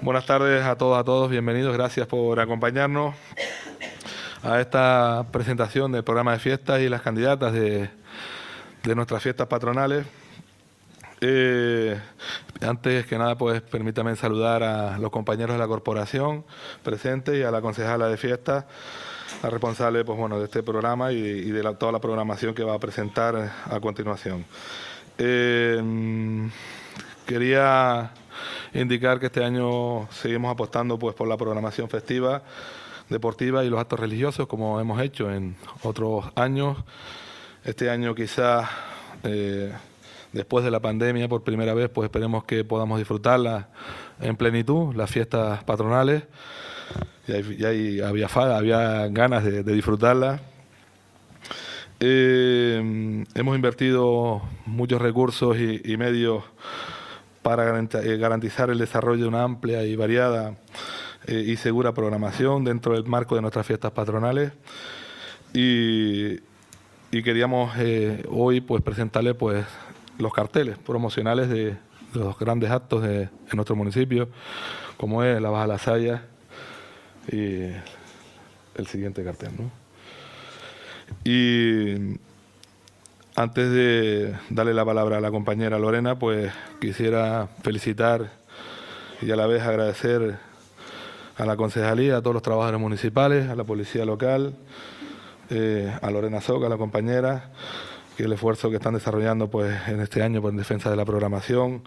Buenas tardes a todos, bienvenidos, gracias por acompañarnos a esta presentación del programa de fiestas y las candidatas de nuestras fiestas patronales. Antes que nada, pues permítame saludar a los compañeros de la corporación presentes y a la concejala de fiestas, la responsable pues, bueno, de este programa y de toda la programación que va a presentar a continuación. Quería indicar que este año seguimos apostando pues, por la programación festiva, deportiva y los actos religiosos, como hemos hecho en otros años. Este año quizás, después de la pandemia, por primera vez, pues esperemos que podamos disfrutarla en plenitud, las fiestas patronales. Había ganas de disfrutarlas. Hemos invertido muchos recursos y medios para garantizar el desarrollo de una amplia y variada y segura programación dentro del marco de nuestras fiestas patronales. Y queríamos hoy pues presentarles pues los carteles promocionales de los grandes actos en nuestro municipio, como es la Baja La Saya y el siguiente cartel, ¿no? Y antes de darle la palabra a la compañera Lorena, pues quisiera felicitar y a la vez agradecer a la concejalía, a todos los trabajadores municipales, a la policía local, a Lorena Soca, la compañera, que el esfuerzo que están desarrollando pues, en este año en defensa de la programación,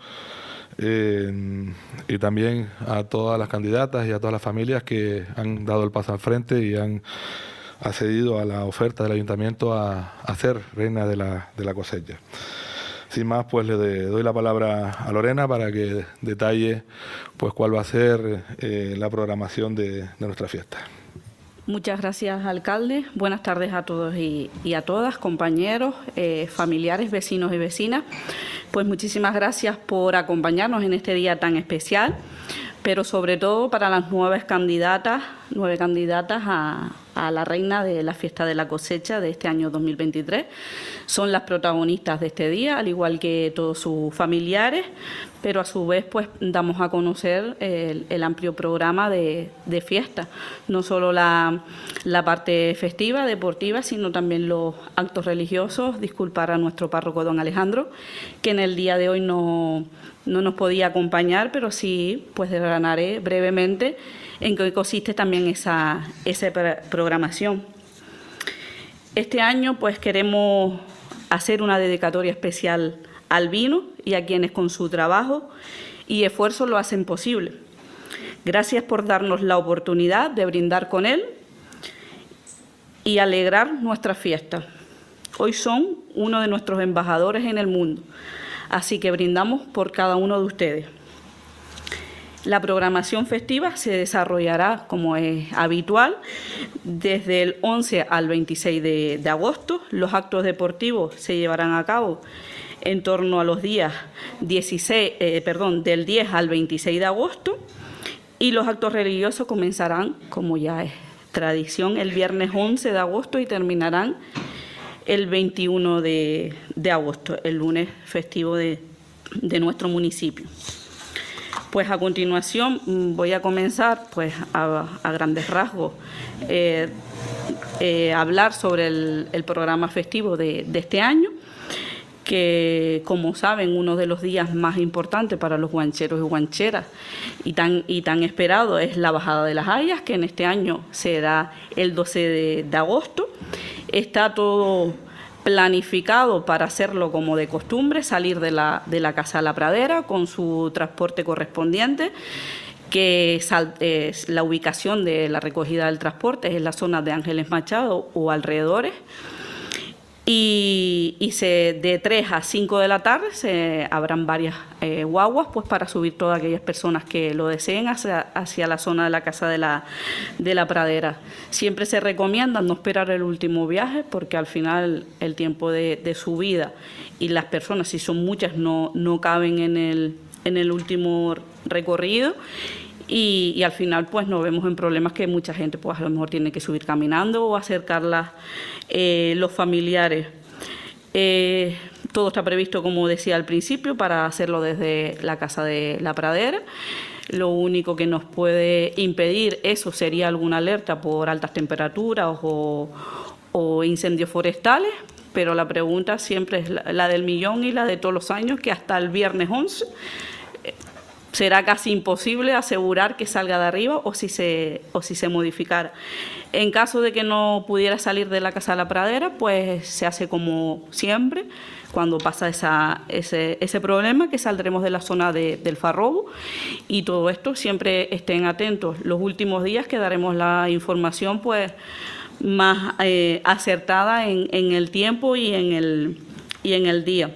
y también a todas las candidatas y a todas las familias que han dado el paso al frente y han accedido a la oferta del ayuntamiento a ser reina de la cosecha. Sin más, pues le doy la palabra a Lorena para que detalle pues cuál va a ser la programación de nuestra fiesta. Muchas gracias, alcalde. Buenas tardes a todos y a todas, compañeros, familiares, vecinos y vecinas. Pues muchísimas gracias por acompañarnos en este día tan especial, pero sobre todo para las nueve candidatas a la reina de la fiesta de la cosecha de este año 2023. Son las protagonistas de este día, al igual que todos sus familiares, pero a su vez pues damos a conocer el amplio programa de fiesta, no solo la parte festiva, deportiva, sino también los actos religiosos. Disculpar a nuestro párroco don Alejandro, que en el día de hoy no nos podía acompañar, pero sí pues desgranaré brevemente en qué consiste también esa programación. Este año pues queremos hacer una dedicatoria especial al vino y a quienes con su trabajo y esfuerzo lo hacen posible. Gracias por darnos la oportunidad de brindar con él y alegrar nuestra fiesta. Hoy son uno de nuestros embajadores en el mundo, así que brindamos por cada uno de ustedes. La programación festiva se desarrollará, como es habitual, desde el 11 al 26 de agosto. Los actos deportivos se llevarán a cabo en torno a los días del 10 al 26 de agosto, y los actos religiosos comenzarán, como ya es tradición, el viernes 11 de agosto y terminarán el 21 de agosto, el lunes festivo de nuestro municipio. Pues a continuación voy a comenzar pues, a grandes rasgos hablar sobre el programa festivo de este año, que, como saben, uno de los días más importantes para los guancheros y guancheras y tan esperado es la Bajada de las Hayas, que en este año será el 12 de agosto. Está todo planificado para hacerlo como de costumbre, salir de la Casa de la Pradera con su transporte correspondiente, que es la ubicación de la recogida del transporte es en la zona de Ángeles Machado o alrededores. Y de 3 a 5 de la tarde habrán varias guaguas pues, para subir todas aquellas personas que lo deseen hacia la zona de la Casa de la Pradera. Siempre se recomienda no esperar el último viaje, porque al final el tiempo de subida y las personas, si son muchas, no caben en el último recorrido. Y al final pues nos vemos en problemas que mucha gente pues a lo mejor tiene que subir caminando o acercarlas los familiares. Todo está previsto, como decía al principio, para hacerlo desde la Casa de la Pradera. Lo único que nos puede impedir eso sería alguna alerta por altas temperaturas o incendios forestales, pero la pregunta siempre es la del millón y la de todos los años, que hasta el viernes 11 será casi imposible asegurar que salga de arriba o si se modificara. En caso de que no pudiera salir de la Casa de la Pradera, pues se hace como siempre, cuando pasa ese problema, que saldremos de la zona del Farrobo, y todo esto siempre estén atentos. Los últimos días que daremos la información pues más acertada en el tiempo y en el día.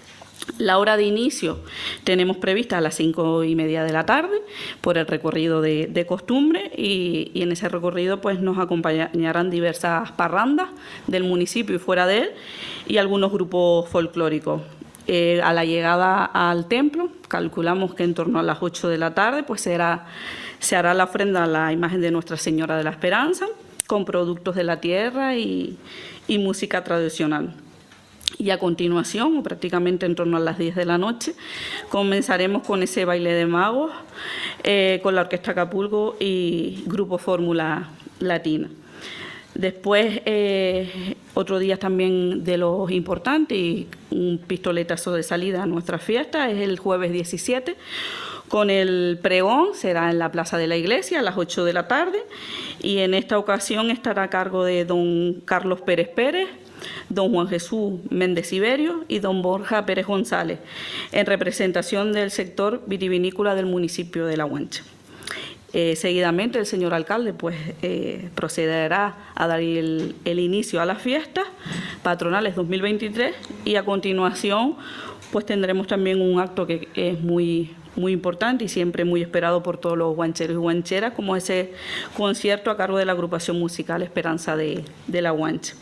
La hora de inicio tenemos prevista a las 5:30 de la tarde por el recorrido de costumbre, y en ese recorrido pues nos acompañarán diversas parrandas del municipio y fuera de él, y algunos grupos folclóricos. A la llegada al templo, calculamos que en torno a las 8 de la tarde pues se hará la ofrenda a la imagen de Nuestra Señora de la Esperanza, con productos de la tierra y música tradicional. Y a continuación, o prácticamente en torno a las 10 de la noche, comenzaremos con ese baile de magos con la Orquesta Acapulco y Grupo Fórmula Latina. Después, otro día también de los importantes y un pistoletazo de salida a nuestra fiesta es el jueves 17, con el pregón, será en la Plaza de la Iglesia a las 8 de la tarde, y en esta ocasión estará a cargo de don Carlos Pérez Pérez, don Juan Jesús Méndez Iberio y don Borja Pérez González, en representación del sector vitivinícola del municipio de La Guancha. Seguidamente el señor alcalde pues procederá a dar el inicio a las fiestas patronales 2023, y a continuación pues tendremos también un acto que es muy importante y siempre muy esperado por todos los guancheros y guancheras, como ese concierto a cargo de la agrupación musical Esperanza de La Guancha.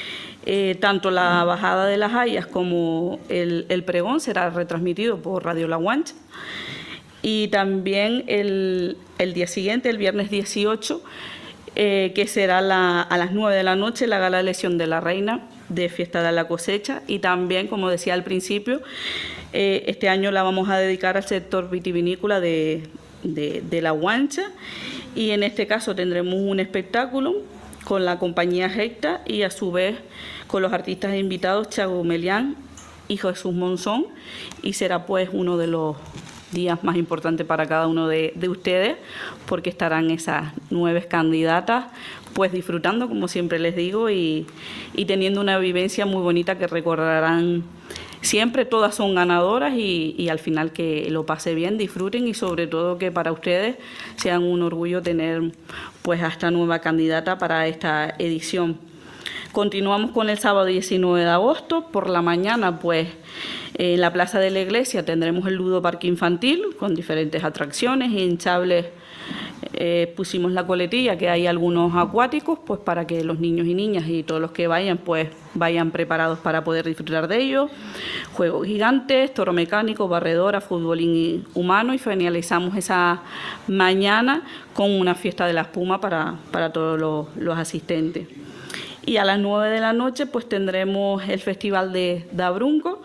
Tanto la bajada de las hayas como el pregón será retransmitido por Radio La Guancha, y también el día siguiente, el viernes 18, que será a las 9 de la noche, la gala de elección de la reina de Fiesta de la Cosecha, y también, como decía al principio, este año la vamos a dedicar al sector vitivinícola de La Guancha, y en este caso tendremos un espectáculo con la compañía Gecta y a su vez con los artistas invitados Chago Melián y Jesús Monzón, y será pues uno de los días más importantes para cada uno de ustedes, porque estarán esas 9 candidatas pues disfrutando, como siempre les digo, y teniendo una vivencia muy bonita que recordarán siempre. Todas son ganadoras y al final que lo pase bien, disfruten, y sobre todo que para ustedes sean un orgullo tener pues a esta nueva candidata para esta edición. Continuamos con el sábado 19 de agosto, por la mañana pues en la Plaza de la Iglesia tendremos el Ludo Parque Infantil con diferentes atracciones hinchables. Pusimos la coletilla, que hay algunos acuáticos, pues para que los niños y niñas y todos los que vayan, pues vayan preparados para poder disfrutar de ellos. Juegos gigantes, toro mecánico, barredora, futbolín humano, y finalizamos esa mañana con una fiesta de la espuma para todos los asistentes. Y a las 9 de la noche pues tendremos el Festival de Abrunco,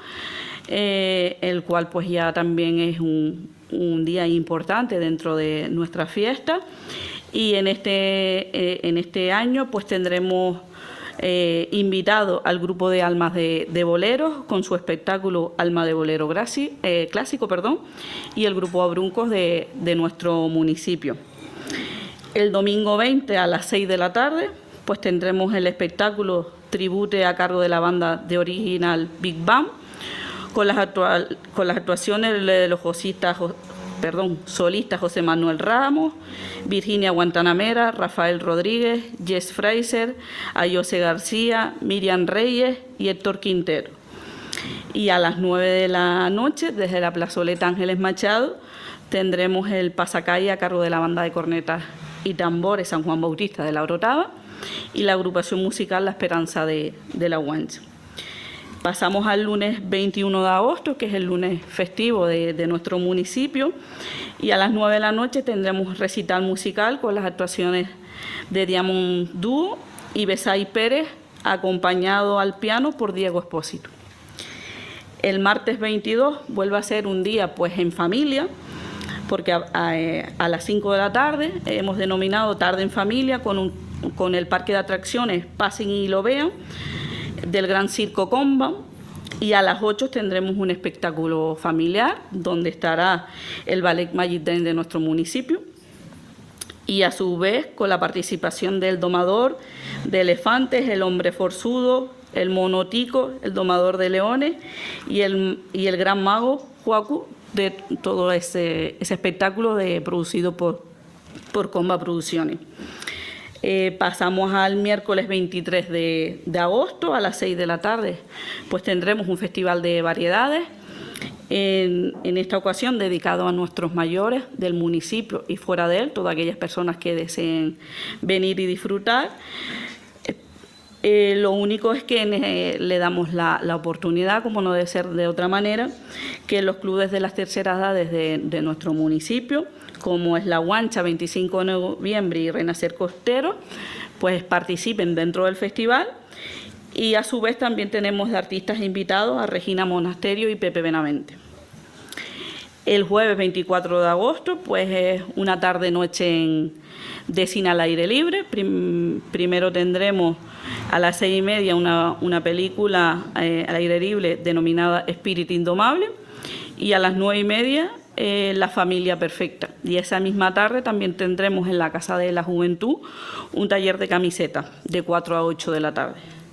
el cual pues ya también es un día importante dentro de nuestra fiesta, y en este año pues tendremos invitado al grupo de Almas de Boleros con su espectáculo Alma de Bolero clásico, y el grupo Abruncos de nuestro municipio. El domingo 20 a las 6 de la tarde pues tendremos el espectáculo Tribute a cargo de la banda de Original Big Bang, con las actuaciones de los solistas José Manuel Ramos, Virginia Guantanamera, Rafael Rodríguez, Jess Fraser, Ayose García, Miriam Reyes y Héctor Quintero. Y a las 9 de la noche, desde la plazoleta Ángeles Machado, tendremos el pasacalle a cargo de la banda de cornetas y tambores San Juan Bautista de la Orotava y la agrupación musical La Esperanza de La Guancha. Pasamos al lunes 21 de agosto, que es el lunes festivo de nuestro municipio, y a las 9 de la noche tendremos recital musical con las actuaciones de Diamond Dúo y Besay Pérez, acompañado al piano por Diego Espósito. El martes 22 vuelve a ser un día pues en familia, porque a las 5 de la tarde hemos denominado Tarde en Familia con el parque de atracciones Pasen y lo vean del Gran Circo Comba, y a las 8 tendremos un espectáculo familiar donde estará el Ballet Magic Dance de nuestro municipio, y a su vez con la participación del domador de elefantes, el hombre forzudo, el monotico, el domador de leones y el gran mago Joacu, de todo ese espectáculo producido por Comba Producciones. Pasamos al miércoles 23 de agosto a las 6 de la tarde, pues tendremos un festival de variedades, en esta ocasión dedicado a nuestros mayores del municipio y fuera de él, todas aquellas personas que deseen venir y disfrutar. Lo único es que le damos la oportunidad, como no debe ser de otra manera, que los clubes de las terceras edades de nuestro municipio, como es La Guancha, 25 de noviembre y Renacer Costero, pues participen dentro del festival. Y a su vez también tenemos de artistas invitados a Regina Monasterio y Pepe Benavente. El jueves 24 de agosto pues es una tarde-noche de cine al aire libre. Primero tendremos a las 6:30 una película al aire libre denominada Espíritu Indomable, y a las 9:30 La Familia Perfecta. Y esa misma tarde también tendremos en la Casa de la Juventud un taller de camisetas de 4 a 8 de la tarde.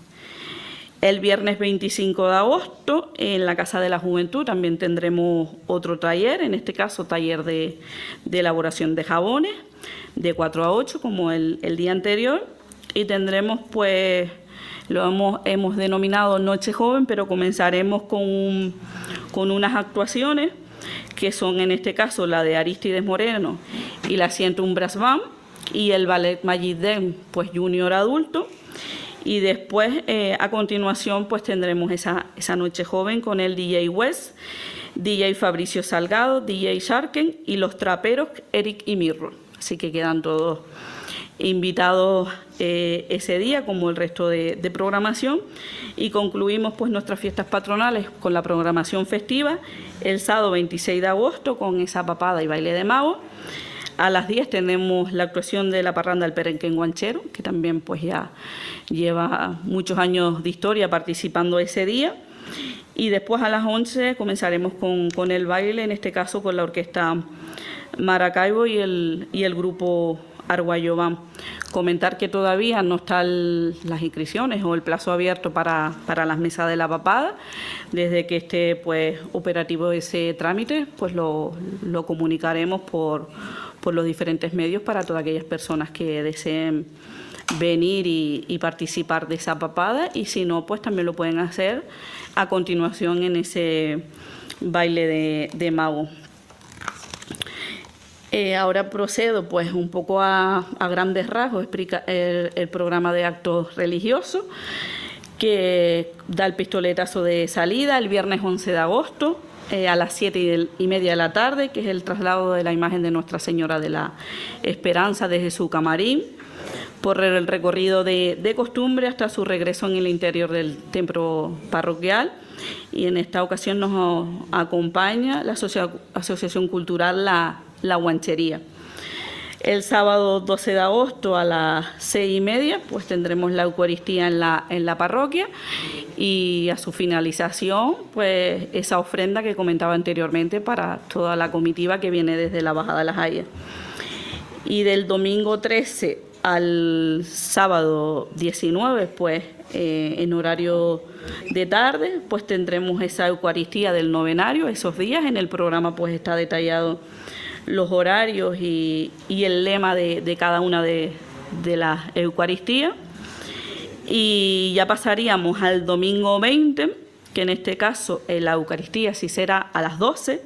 El viernes 25 de agosto, en la Casa de la Juventud, también tendremos otro taller, en este caso taller de elaboración de jabones, de 4 a 8, como el día anterior. Y tendremos, pues, hemos denominado Noche Joven, pero comenzaremos con unas actuaciones, que son en este caso la de Aristides Moreno y la Siento un Brass Band, y el Ballet Magic Dance, pues, Junior Adulto. Y después, a continuación, pues tendremos esa Noche Joven con el DJ West, DJ Fabricio Salgado, DJ Sharken y los traperos Eric y Mirro. Así que quedan todos invitados ese día, como el resto de programación. Y concluimos pues nuestras fiestas patronales con la programación festiva el sábado 26 de agosto con esa papada y baile de mago. A las 10 tenemos la actuación de la parranda del Perenquén Guanchero, que también pues ya lleva muchos años de historia participando ese día. Y después a las 11 comenzaremos con el baile, en este caso con la orquesta Maracaibo y el grupo Arguayobán. Comentar que todavía no están las inscripciones o el plazo abierto para las mesas de la papada. Desde que esté pues operativo ese trámite, pues lo comunicaremos por los diferentes medios para todas aquellas personas que deseen venir y participar de esa papada, y si no, pues también lo pueden hacer a continuación en ese baile de mago. Ahora procedo pues un poco a grandes rasgos, explica el programa de actos religiosos, que da el pistoletazo de salida el viernes 11 de agosto a las 7:30 de la tarde, que es el traslado de la imagen de Nuestra Señora de la Esperanza desde su camarín, por el recorrido de costumbre hasta su regreso en el interior del templo parroquial. Y en esta ocasión nos acompaña la Asociación Cultural La Guanchería. El sábado 12 de agosto a las 6:30 pues tendremos la Eucaristía en la parroquia, y a su finalización pues esa ofrenda que comentaba anteriormente para toda la comitiva que viene desde la Bajada de las Hayas. Y del domingo 13 al sábado 19 pues en horario de tarde pues tendremos esa Eucaristía del novenario. Esos días en el programa pues está detallado los horarios y el lema de cada una de las Eucaristías. Y ya pasaríamos al domingo 20, que en este caso la Eucaristía sí será a las 12,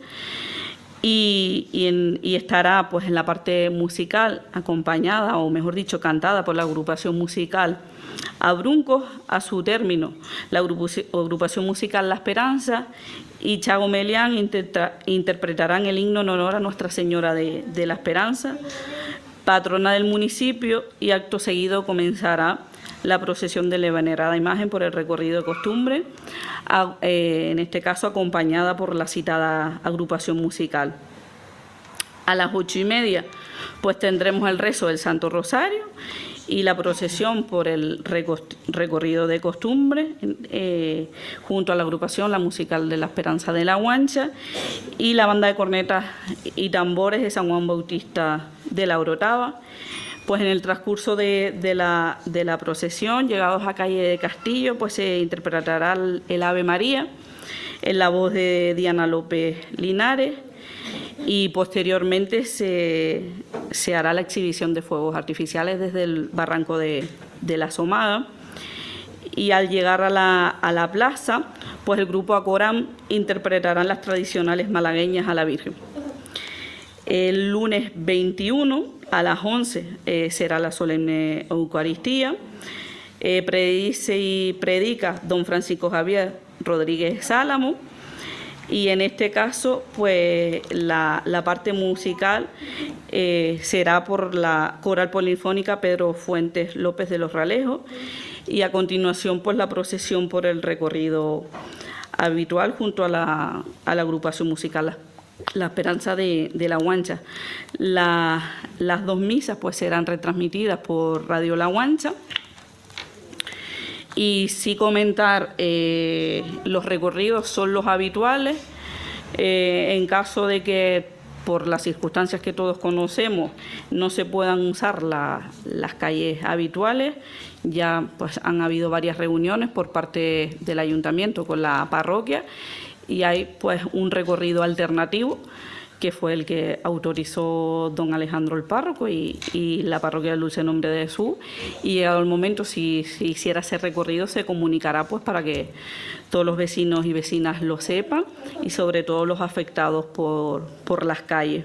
y estará pues en la parte musical acompañada, o mejor dicho, cantada por la agrupación musical Abruncos. A su término, la agrupación musical La Esperanza y Chago Melián interpretarán el himno en honor a Nuestra Señora de la Esperanza, patrona del municipio, y acto seguido comenzará la procesión de la venerada imagen por el recorrido de costumbre, en este caso acompañada por la citada agrupación musical. A las 8:30 pues tendremos el rezo del Santo Rosario y la procesión por el recorrido de costumbre junto a la agrupación La Musical de la Esperanza de la Guancha y la banda de cornetas y tambores de San Juan Bautista de la Orotava. Pues en el transcurso de la procesión, llegados a calle de Castillo, pues se interpretará el Ave María en la voz de Diana López Linares y posteriormente se hará la exhibición de fuegos artificiales desde el barranco de la Asomada. Y al llegar a la plaza, pues el grupo Acorán interpretarán las tradicionales malagueñas a la Virgen. El lunes 21 a las 11 será la solemne Eucaristía. Predice y predica don Francisco Javier Rodríguez Sálamo. Y en este caso, pues la parte musical será por la Coral Polifónica Pedro Fuentes López de los Ralejos. Y a continuación, pues la procesión por el recorrido habitual junto a la agrupación musical La Esperanza de la Guancha. Las dos misas pues serán retransmitidas por Radio La Guancha. Y sí comentar, los recorridos son los habituales. En caso de que por las circunstancias que todos conocemos no se puedan usar las calles habituales, ya pues han habido varias reuniones por parte del ayuntamiento con la parroquia y hay pues un recorrido alternativo que fue el que autorizó don Alejandro el párroco y la parroquia del Dulce Nombre de Jesús. Y llegado el momento, si hiciera ese recorrido, se comunicará pues para que todos los vecinos y vecinas lo sepan y sobre todo los afectados por las calles.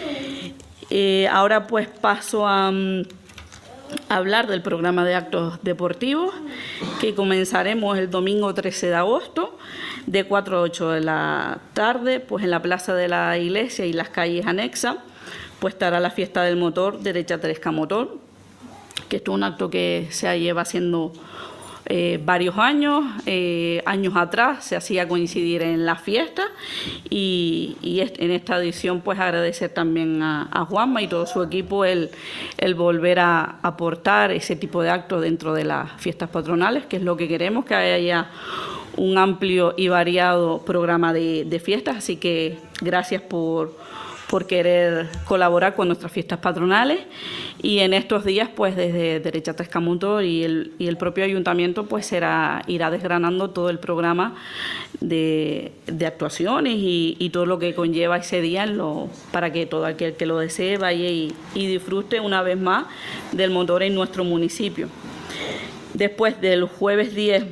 Ahora pues paso a hablar del programa de actos deportivos que comenzaremos el domingo 13 de agosto de 4 a 8 de la tarde, pues en la plaza de la iglesia y las calles anexas, pues estará la fiesta del motor Derecha Tresca Motor, que esto es un acto que se lleva haciendo varios años. Años atrás se hacía coincidir en las fiestas y en esta edición pues agradecer también a Juanma y todo su equipo el volver a aportar ese tipo de actos dentro de las fiestas patronales, que es lo que queremos, que haya un amplio y variado programa de fiestas. Así que gracias por querer colaborar con nuestras fiestas patronales. Y en estos días, pues desde Derecha Tresca Motor y el propio ayuntamiento, pues irá desgranando todo el programa de actuaciones y todo lo que conlleva ese día para que todo aquel que lo desee vaya y disfrute una vez más del motor en nuestro municipio. Después del jueves 10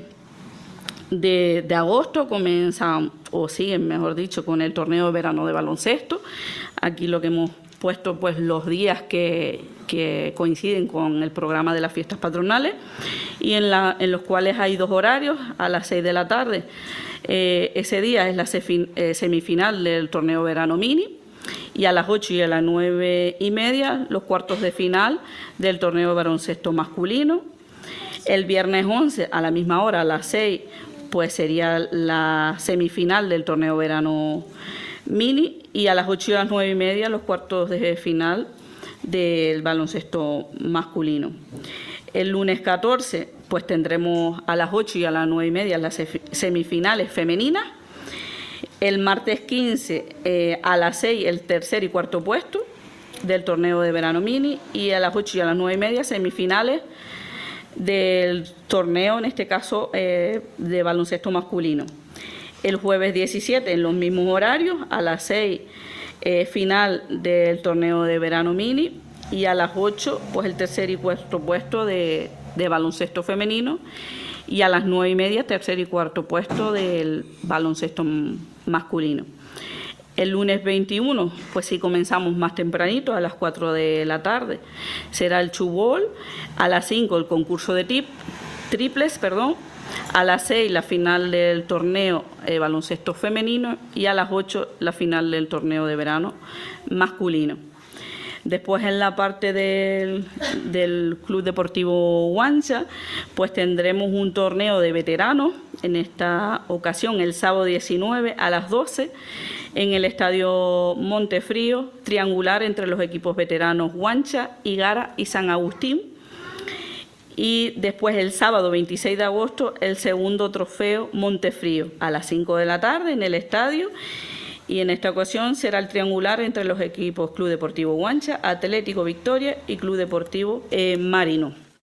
de agosto comienzan, o siguen mejor dicho, con el torneo de verano de baloncesto. Aquí lo que hemos puesto pues los días que coinciden con el programa de las fiestas patronales y en los cuales hay dos horarios. A las 6 de la tarde ese día es la semifinal del torneo verano mini y a las 8 y a las 9:30 los cuartos de final del torneo de baloncesto masculino. El viernes 11 a la misma hora, a las 6, pues sería la semifinal del torneo verano mini y a las 8 y a las 9:30 los cuartos de final del baloncesto masculino. El lunes 14 pues tendremos a las 8 y a las 9:30 las semifinales femeninas. El martes 15 a las 6 el tercer y cuarto puesto del torneo de verano mini y a las 8 y a las 9:30 semifinales del torneo, en este caso de baloncesto masculino. El jueves 17 en los mismos horarios, a las 6 final del torneo de verano mini y a las 8 pues el tercer y cuarto puesto de baloncesto femenino y a las 9:30 tercer y cuarto puesto del baloncesto masculino. El lunes 21, pues sí comenzamos más tempranito, a las 4 de la tarde, será el chubol, a las 5 el concurso de triples, a las 6 la final del torneo baloncesto femenino y a las 8 la final del torneo de verano masculino. Después, en la parte del Club Deportivo Guancha, pues tendremos un torneo de veteranos, en esta ocasión el sábado 19 a las 12, en el Estadio Montefrío, triangular entre los equipos veteranos Guancha, Higara y San Agustín. Y después, el sábado 26 de agosto, el segundo trofeo Montefrío, a las 5 de la tarde en el estadio. Y en esta ocasión será el triangular entre los equipos Club Deportivo Guancha, Atlético Victoria y Club Deportivo Marino.